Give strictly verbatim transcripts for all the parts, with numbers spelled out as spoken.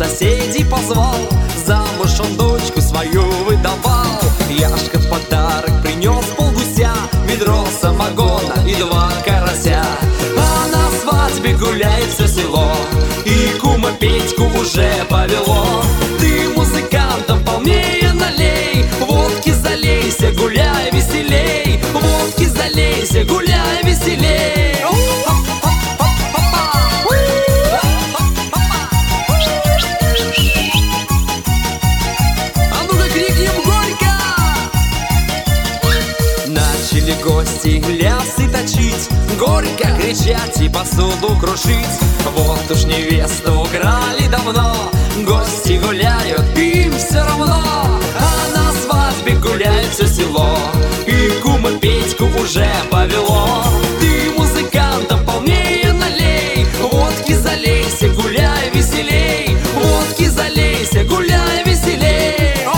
соседей позвал, замуж он дочку свою выдавал. Яшка в подарок принес полгуся, ведро самогона и два карася. А на свадьбе гуляет все село, и кума Петьку уже повело. Ты музыкантам полнее налей, водки залейся, гуляй веселей, водки залейся, гуляй веселей. Начали гости лясы точить, горько кричать и посуду крушить. Вот уж невесту украли давно, гости гуляют, им все равно. А на свадьбе гуляет все село, и кума Петьку уже повело. Ты музыкантам полнее налей, водки залейся, гуляй веселей, водки залейся, гуляй веселей.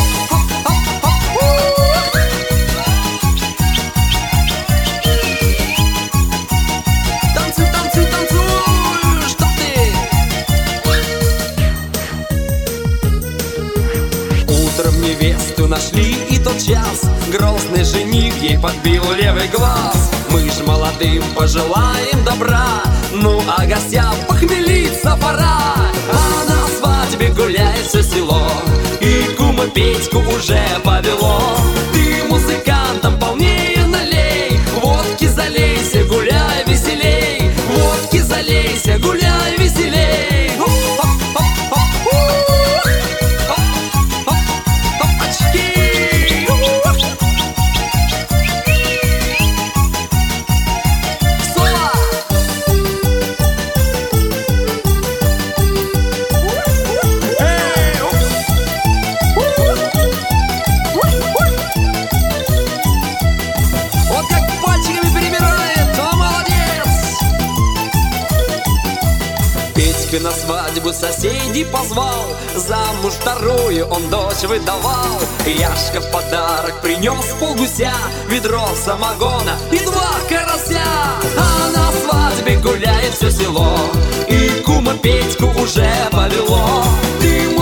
Утром невесту нашли, и тот час грозный жених ей подбил левый глаз. Мы ж молодым пожелаем добра, ну а гостям похмелиться пора. А на свадьбе гуляет все село, и кума Петьку уже повело. Ты музыкантам полнее налей, водки залейся, гуляй веселей, водки залейся, гуляй веселей. На свадьбу соседей позвал, замуж вторую он дочь выдавал. Яшка в подарок принес полгуся, ведро самогона и два карася. А на свадьбе гуляет все село, и кума Петьку уже повело. Ты